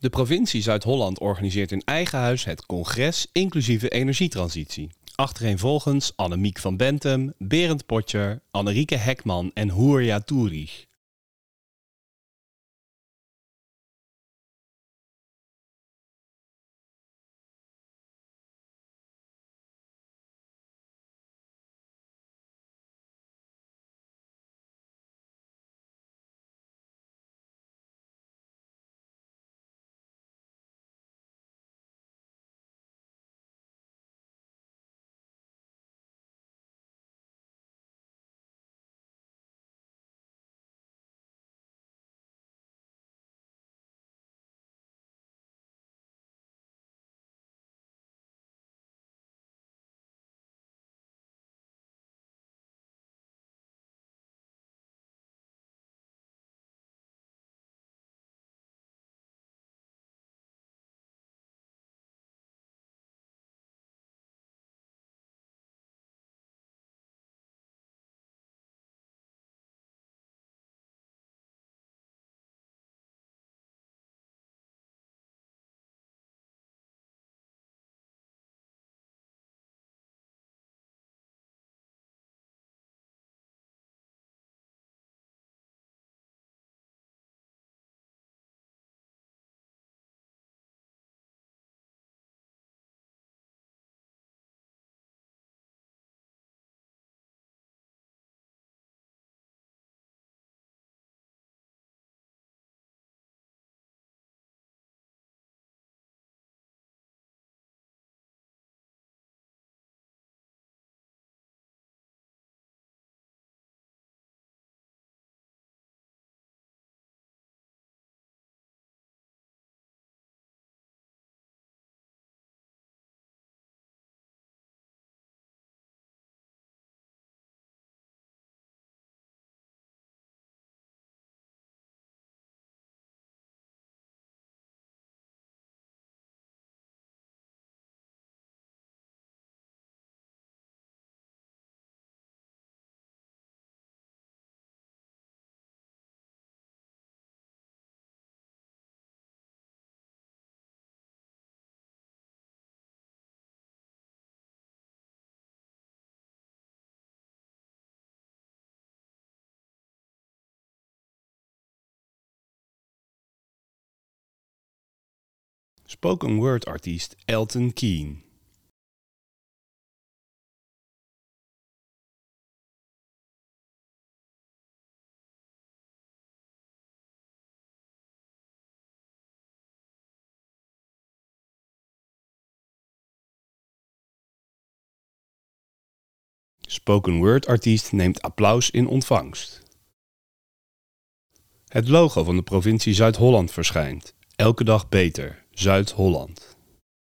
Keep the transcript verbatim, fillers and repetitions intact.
De provincie Zuid-Holland organiseert in eigen huis het congres inclusieve energietransitie. Achtereenvolgens Annemiek van Bentum, Berend Potjer, Annerieke Hekman en Hoerja Toerich. Spoken word artiest Elton Keen. Spoken word artiest neemt applaus in ontvangst. Het logo van de provincie Zuid-Holland verschijnt. Elke dag beter. Zuid-Holland.